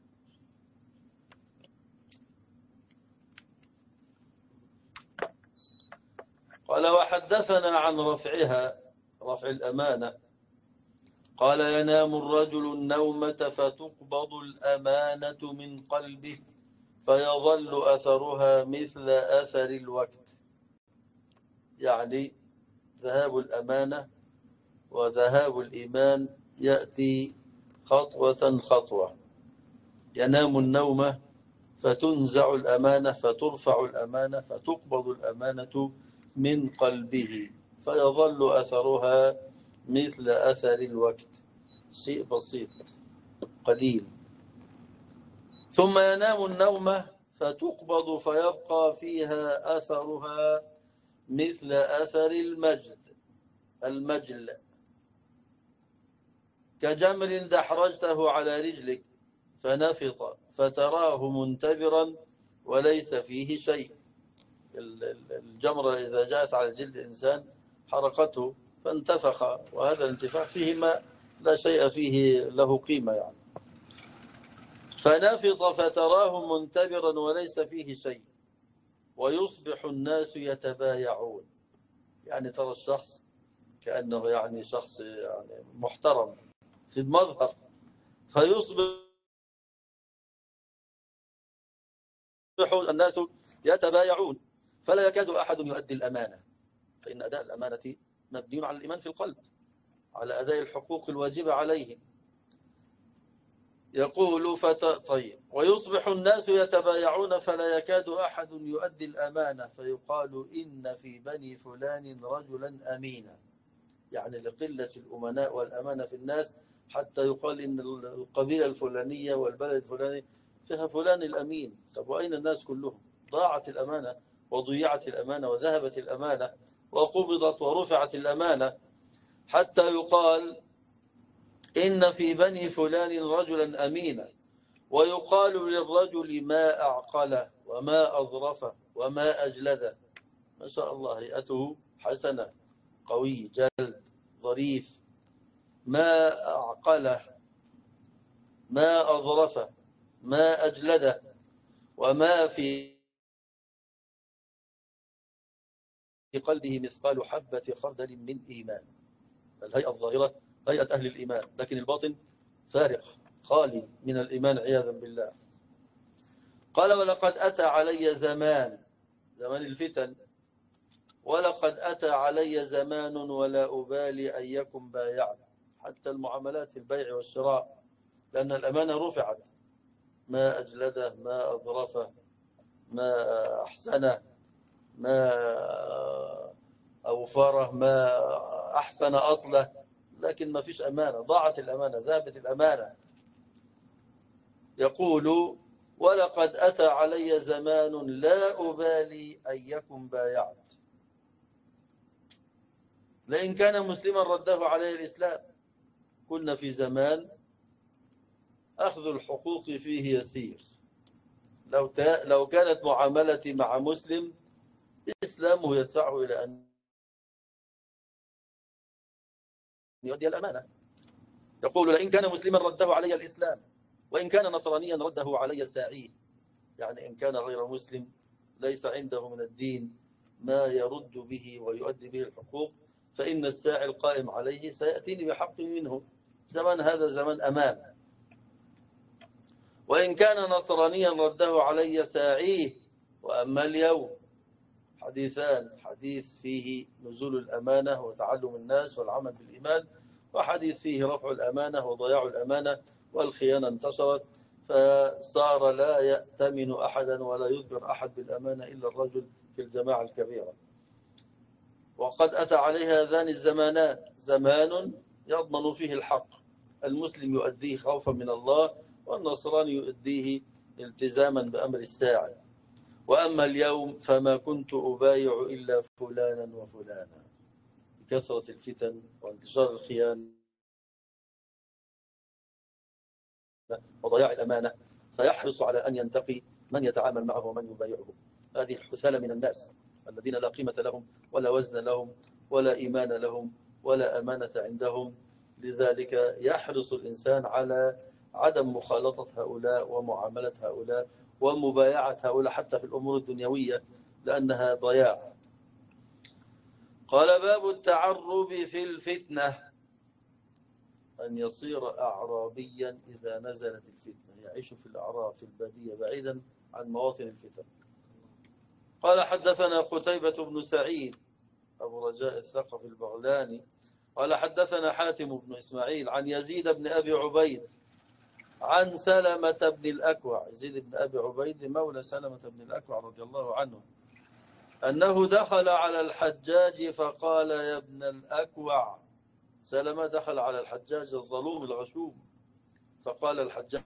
قال وحدثنا عن رفع الأمانة قال ينام الرجل النومة فتقبض الأمانة من قلبه فيظل أثرها مثل أثر الوقت يعني ذهاب الأمانة وذهاب الإيمان يأتي خطوة ينام النومة فتنزع الأمانة فترفع الأمانة فتقبض الأمانة من قلبه فيظل أثرها مثل أثر الوقت، شيء بسيط قليل. ثم ينام النومة فتقبض فيبقى فيها أثرها مثل أثر المجل كجمر دحرجته على رجلك فنفط فتراه منتبرا وليس فيه شيء. الجمرة إذا جاءت على جلد إنسان حرقته فانتفخ، وهذا الانتفاخ فيه ما لا شيء فيه له قيمة يعني. فنفط فتراه منتبرا وليس فيه شيء ويصبح الناس يتبايعون، يعني ترى الشخص كأنه يعني شخص يعني محترم في المظهر، فيصبح الناس يتبايعون فلا يكاد أحد يؤدي الأمانة، فإن أداء الأمانة مبني على الإيمان في القلب، على أداء الحقوق الواجبة عليه. يقول طيب ويصبح الناس يتبايعون فلا يكاد أحد يؤدي الأمانة فيقال إن في بني فلان رجلا أمينا، يعني لقلة الأمناء والأمانة في الناس حتى يقال إن القبيلة الفلانية والبلد الفلاني فيها فلان الأمين. طب وأين الناس كلهم؟ ضاعت الأمانة وضيعت الأمانة وذهبت الأمانة وقبضت ورفعت الأمانة، حتى يقال إن في بني فلان رجلا أمينا، ويقال للرجل ما أعقله وما أظرفه وما أجلده، ما شاء الله هيئته حسنة، قوي جلد ظريف، ما أعقله ما أظرفه ما أجلده وما في قلبه مثقال حبة خردل من إيمان. الهيئة الظاهرة هيئة أهل الإيمان، لكن الباطن فارغ خالي من الإيمان عياذا بالله. قال ولقد أتى علي زمان الفتن، ولقد أتى علي زمان ولا أبالي أيكم بايعت، حتى المعاملات في البيع والشراء، لأن الأمانة رفعت، ما أجلده ما أظرفه ما أحسنه ما أوفره ما أحسن أصله، لكن ما فيش أمانة، ضاعت الأمانة ذهبت الأمانة. يقول ولقد أتى علي زمان لا أبالي أيكم بايعت، لئن كان مسلما رده عليه الإسلام. كنا في زمان أخذ الحقوق فيه يسير، لو كانت معاملتي مع مسلم إسلامه يدفعه إلى أن يؤدي الأمانة. يقول لئن كان مسلما رده علي الإسلام، وإن كان نصرانيا رده علي ساعيه، يعني إن كان غير مسلم ليس عنده من الدين ما يرد به ويؤدي به الحقوق، فإن الساعي القائم عليه سيأتيني بحق منه. زمان هذا زمان أمان. وإن كان نصرانيا رده علي ساعيه. وأما اليوم حديثان، حديث فيه نزول الأمانة وتعلم الناس والعمل بالإيمان، وحديث فيه رفع الأمانة وضياع الأمانة والخيانة انتشرت، فصار لا يأتمن أحدا ولا يذكر أحد بالأمانة إلا الرجل في الجماعة الكبيرة. وقد أتى عليها هذان الزمانان، زمان يضمن فيه الحق، المسلم يؤديه خوفا من الله، والنصراني يؤديه التزاما بأمر الساعة. وأما اليوم فما كنت أبايع إلا فلانا وفلانا، بكثرة الفتن وانتشار الخيانة وضياع الأمانة، فيحرص على أن ينتقي من يتعامل معه ومن يبايعه. هذه الحثالة من الناس الذين لا قيمة لهم ولا وزن لهم ولا إيمان لهم ولا أمانة عندهم. لذلك يحرص الإنسان على عدم مخالطة هؤلاء ومعاملة هؤلاء ومبايعة هؤلاء حتى في الأمور الدنيوية، لأنها ضياع. قال باب التعرب في الفتنة، أن يصير أعرابيا إذا نزلت الفتنة، يعيش في الأعراب في البادية بعيدا عن مواطن الفتن. قال حدثنا قتيبة بن سعيد أبو رجاء الثقفي البغلاني قال حدثنا حاتم بن إسماعيل عن يزيد بن أبي عبيد عن سلمة بن الأكوع، يزيد بن أبي عبيد مولى سلمة بن الأكوع رضي الله عنه، أنه دخل على الحجاج فقال يا ابن الأكوع سلمة دخل على الحجاج الظلوم الغشوم، فقال الحجاج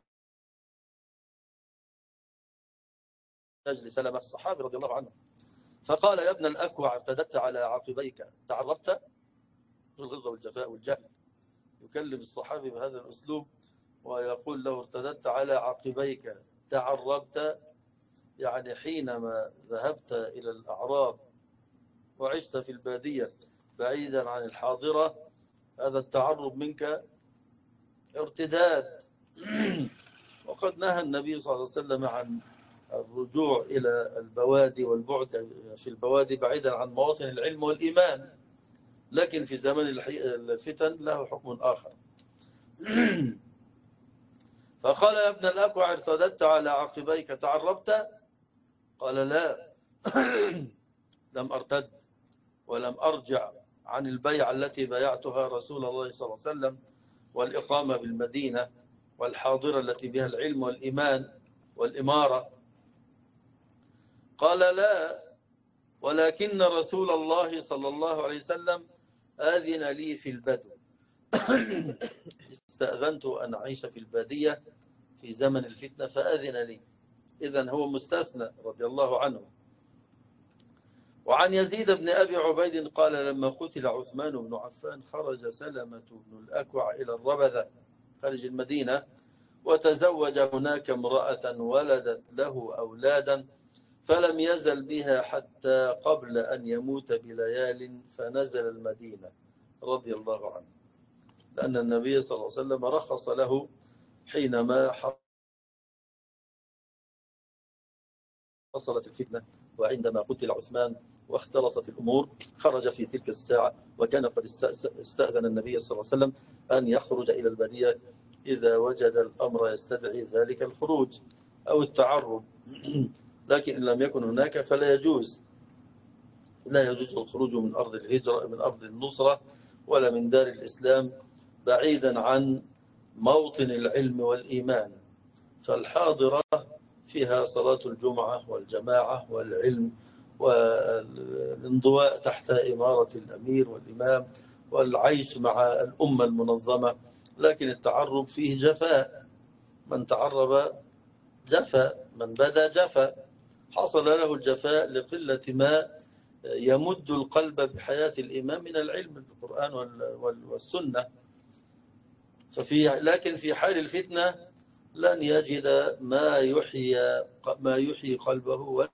لسلمة الصحابي رضي الله عنه، فقال: يا ابن الأكوع ارتدت على عقبيك تعرفت؟ الغلظة والجفاء والجهل، يكلم الصحابي بهذا الأسلوب ويقول له: ارتدت على عقبيك تعربت، يعني حينما ذهبت إلى الأعراب وعشت في البادية بعيدا عن الحاضرة، هذا التعرب منك ارتداد. وقد نهى النبي صلى الله عليه وسلم عن الرجوع إلى البوادي والبعد في البوادي بعيدا عن مواطن العلم والإيمان، لكن في زمن الفتن له حكم آخر. فقال: يا ابن الأكوع ارتدت على عقبيك تعربت؟ قال: لا. لم أرتد ولم أرجع عن البيعة التي بايعتها رسول الله صلى الله عليه وسلم، والإقامة بالمدينة، والحاضرة التي بها العلم والإيمان والإمارة. قال: لا، ولكن رسول الله صلى الله عليه وسلم آذن لي في البدو. استأذنت أن أعيش في البادية في زمن الفتنة فأذن لي، إذن هو مستثنى رضي الله عنه. وعن يزيد بن أبي عبيد قال: لما قتل عثمان بن عفان خرج سلمة بن الأكوع إلى الربذة خارج المدينة، وتزوج هناك امرأة ولدت له أولادا، فلم يزل بها حتى قبل أن يموت بليال، فنزل المدينة رضي الله عنه، لأن النبي صلى الله عليه وسلم رخص له حينما حصلت الفتنة، وعندما قتل عثمان واختلطت الأمور خرج في تلك الساعة، وكان قد استأذن النبي صلى الله عليه وسلم أن يخرج إلى البادية إذا وجد الأمر يستدعي ذلك الخروج أو التعرض. لكن إن لم يكن هناك فلا يجوز، لا يجوز الخروج من أرض الهجرة، من أرض النصرة، ولا من دار الإسلام بعيدا عن موطن العلم والإيمان. فالحاضرة فيها صلاة الجمعة والجماعة والعلم والانضواء تحت إمارة الأمير والإمام والعيش مع الأمة المنظمة، لكن التعرب فيه جفاء، من تعرب جفاء، من بدا جفاء، حصل له الجفاء لقلة ما يمد القلب بحياة الإمام من العلم بالقرآن والسنة. لكن في حال الفتنة لن يجد ما يحيي قلبه ولا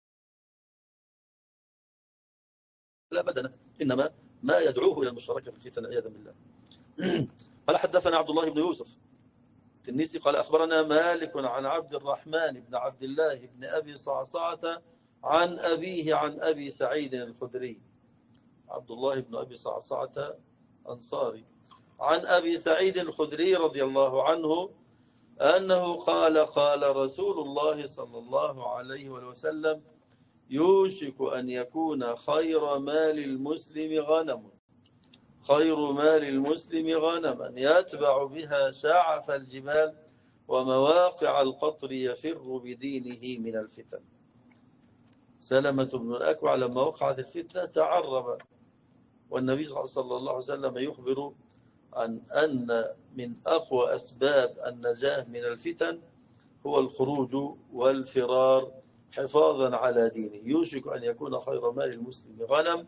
بدنه، إنما ما يدعوه إلى المشاركة في الفتن عياذا بالله. قال: حدثنا عبد الله بن يوسف التنيسي قال: أخبرنا مالك عن عبد الرحمن بن عبد الله بن أبي صعصعة عن أبيه عن أبي سعيد الخدري. عبد الله بن أبي صعصعة أنصاري، عن أبي سعيد الخدري رضي الله عنه أنه قال: قال رسول الله صلى الله عليه وسلم: يوشك أن يكون خير مال المسلم غنم، خير مال المسلم غنما يتبع بها شعف الجبال ومواقع القطر يفر بدينه من الفتن. سلمة بن الأكوع لما وقعت الفتنة تعرب، والنبي صلى الله عليه وسلم يخبر عن أن من أقوى أسباب النجاة من الفتن هو الخروج والفرار حفاظا على دينه. يوشك أن يكون خير مال المسلم غنم،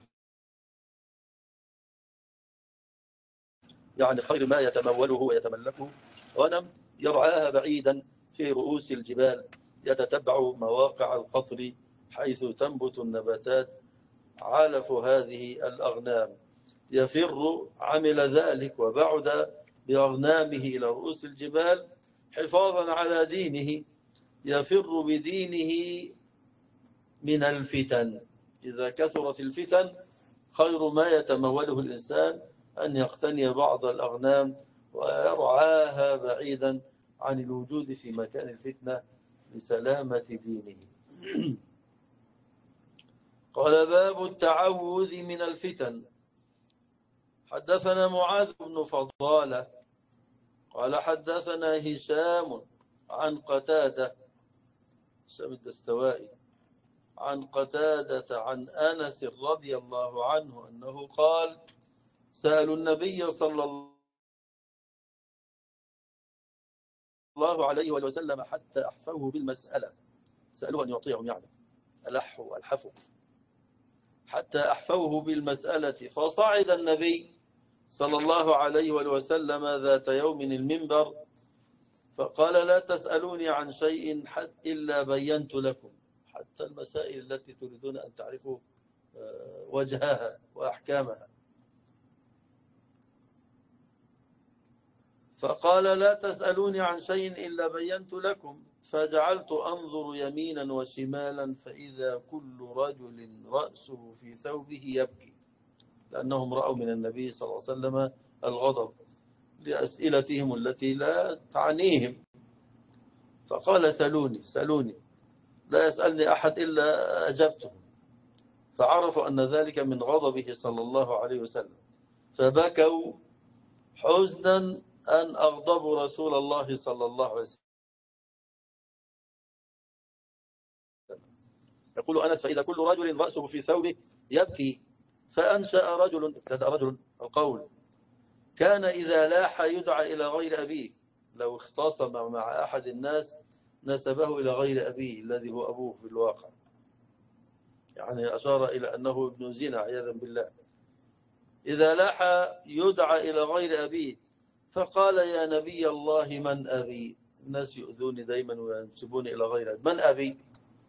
يعني خير ما يتموله ويتملكه غنم يرعاها بعيدا في رؤوس الجبال، يتتبع مواقع القطر حيث تنبت النباتات علف هذه الأغنام، يفر عمل ذلك وبعد بأغنامه إلى رؤوس الجبال حفاظا على دينه، يفر بدينه من الفتن. إذا كثرت الفتن خير ما يتموله الإنسان أن يقتني بعض الأغنام ويرعاها بعيدا عن الوجود في مكان الفتنة لسلامة دينه. قال: باب التعوذ من الفتن. حدثنا معاذ بن فضالة قال: حدثنا هشام عن قتادة، هشام الدستوائي، عن قتادة عن أنس رضي الله عنه أنه قال: سألوا النبي صلى الله عليه وسلم حتى أحفوه بالمسألة، سألوه أن يعطيهم يعني ألحوا ألحفوا حتى أحفوه بالمسألة. فصعد النبي صلى الله عليه وسلم ذات يوم المنبر فقال لا تسألوني عن شيء إلا بينت لكم، حتى المسائل التي تريدون أن تعرفوا وجهها وأحكامها. فقال لا تسألوني عن شيء إلا بينت لكم، فجعلت أنظر يمينا وشمالا فإذا كل رجل رأسه في ثوبه يبكي، لأنهم رأوا من النبي صلى الله عليه وسلم الغضب لأسئلتهم التي لا تعنيهم. فقال سلوني لا يسألني أحد إلا أجبته، فعرفوا أن ذلك من غضبه صلى الله عليه وسلم، فبكوا حزنا أن أغضبوا رسول الله صلى الله عليه وسلم. يقول أنس فإذا كل رجل رأسه في ثوبه يبكي، فأنشأ رجل ابتدأ رجل القول كان إذا لاح يدعى إلى غير أبيه، لو اختصم مع أحد الناس نسبه إلى غير أبيه الذي هو أبوه في الواقع، يعني أشار إلى أنه ابن زنا عياذا بالله. إذا لاح يدعى إلى غير أبيه فقال يا نبي الله من أبي؟ الناس يؤذوني دايما وينسبوني إلى غير أبي، من أبي؟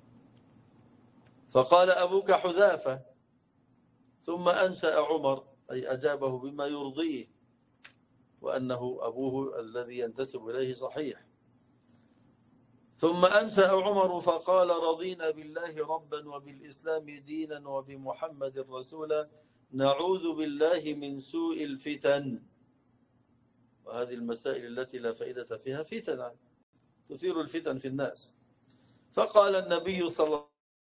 فقال أبوك حذافة. ثم أنشأ عمر أي أجابه بما يرضيه وأنه أبوه الذي ينتسب إليه صحيح. ثم أنشأ عمر فقال رضينا بالله ربا وبالإسلام دينا وبمحمد رسولا نعوذ بالله من سوء الفتن. وهذه المسائل التي لا فائدة فيها فتن تثير الفتن في الناس. فقال النبي صلى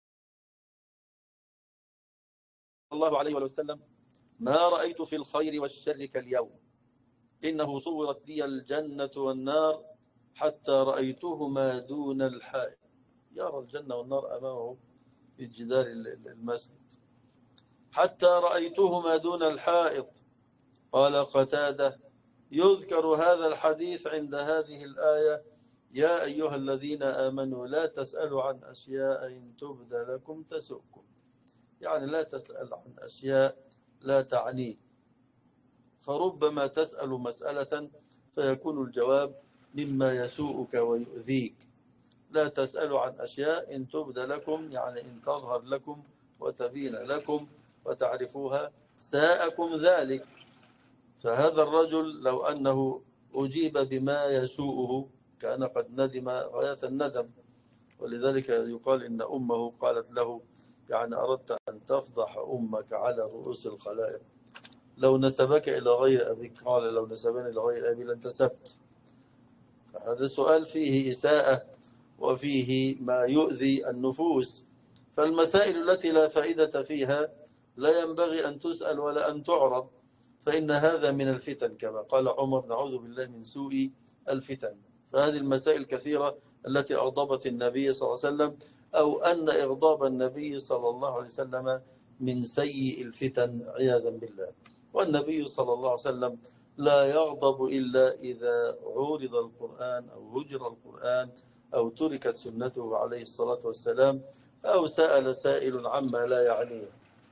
الله عليه وسلم ما رأيت في الخير والشر كاليوم، إنه صورت لي الجنة والنار حتى رأيتهما دون الحائط. يرى الجنة والنار أمامه في جدار المسجد حتى رأيتهما دون الحائط. قال قتادة يذكر هذا الحديث عند هذه الآية يا أيها الذين آمنوا لا تسألوا عن أشياء إن تبد لكم تسؤكم، يعني لا تسأل عن أشياء لا تعنيه، فربما تسأل مسألة فيكون الجواب مما يسوءك ويؤذيك. لا تسألوا عن أشياء إن تبد لكم، يعني إن تظهر لكم وتبين لكم وتعرفوها ساءكم ذلك. فهذا الرجل لو أنه أجيب بما يسوءه كان قد ندم غاية الندم، ولذلك يقال إن أمه قالت له يعني أردت أن تفضح أمك على رؤوس الخلائق، لو نسبك إلى غير أبيك، قال لو نسبني إلى غير أبي لانتسبت. هذا سؤال فيه إساءة وفيه ما يؤذي النفوس. فالمسائل التي لا فائدة فيها لا ينبغي أن تسأل ولا أن تعرض، فإن هذا من الفتن كما قال عمر نعوذ بالله من سوء الفتن. فهذه المسائل كثيرة التي أغضبت النبي صلى الله عليه وسلم، أو أن إغضاب النبي صلى الله عليه وسلم من سيء الفتن عياذا بالله. والنبي صلى الله عليه وسلم لا يغضب إلا إذا عورض القرآن أو هجر القرآن أو تركت سنته عليه الصلاة والسلام أو سأل سائل عما لا يعنيه.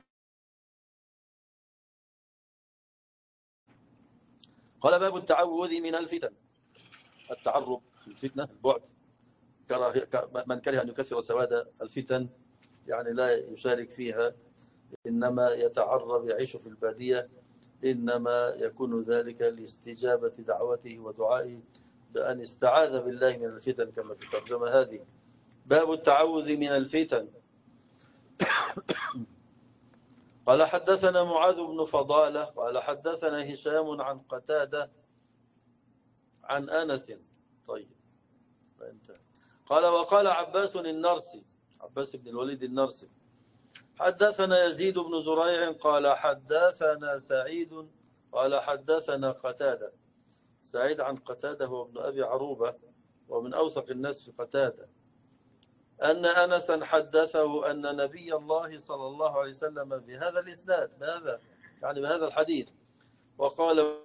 قال باب التعوذ من الفتن. التعرب في الفتنة البعد، من كره أن يكثر سواد الفتن يعني لا يشارك فيها، إنما يتعرب يعيش في البادية، إنما يكون ذلك لاستجابة دعوته ودعائه بأن استعاذ بالله من الفتن كما في الترجمة هذه. باب التعوذ من الفتن. قال حدثنا معاذ بن فضالة قال حدثنا هشام عن قتادة عن أنس. طيب قال وقال عباس النرسي، عباس بن الوليد النرسي حدثنا يزيد بن زريع قال حدثنا سعيد قال حدثنا قتادة. سعيد عن قتادة هو ابن أبي عروبة ومن أوثق الناس في قتادة، أن أنسا حدثه أن نبي الله صلى الله عليه وسلم بهذا الإسناد، بهذا يعني بهذا الحديث وقال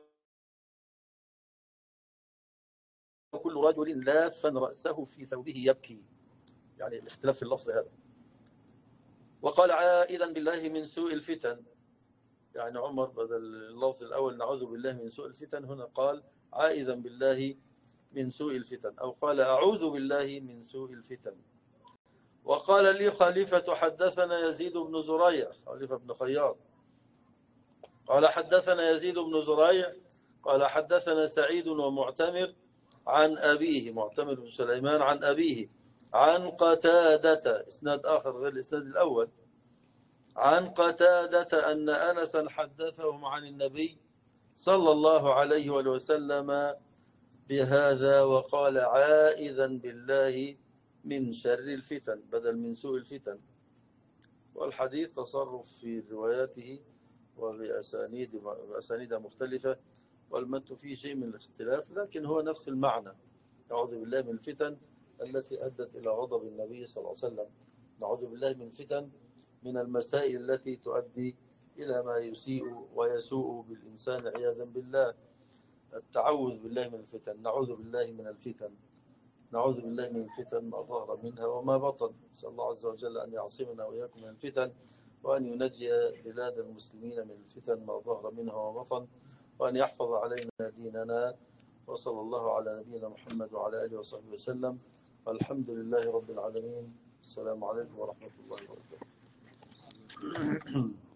كل رجل لافا رأسه في ثوبه يبكي، يعني الاختلاف في اللفظ هذا. وقال عائذا بالله من سوء الفتن، يعني عمر بدل اللفظ الأول نعوذ بالله من سوء الفتن، هنا قال عائذا بالله من سوء الفتن، أو قال أعوذ بالله من سوء الفتن. وقال لي خليفة حدثنا يزيد بن زريع، خليفة بن خياط قال حدثنا يزيد بن زريع قال حدثنا سعيد ومعتمر عن أبيه، معتمر بن سليمان عن أبيه عن قتادة، إسناد آخر غير الإسناد الأول، عن قتادة أن أنسا حدثهم عن النبي صلى الله عليه وسلم بهذا، وقال عائذا بالله من شر الفتن بدل من سوء الفتن. والحديث تصرف في رواياته وبأسانيد مختلفة، والمتن فيه شيء من الاختلاف، لكن هو نفس المعنى. نعوذ بالله من الفتن التي أدت إلى غضب النبي صلى الله عليه وسلم، نعوذ بالله من الفتن من المسائل التي تؤدي إلى ما يسيء ويسوء بالإنسان عياذا بالله. التعوذ بالله من الفتن، نعوذ بالله من الفتن، نعوذ بالله من الفتن ما ظهر منها وما بطن. نسأل الله عز وجل أن يعصمنا وإياكم من الفتن، وأن ينجي بلاد المسلمين من الفتن ما ظهر منها وما بطن، وأن يحفظ علينا ديننا. وصلى الله على نبينا محمد وعلى آله وصحبه وسلم، والحمد لله رب العالمين. السلام عليكم ورحمة الله وبركاته.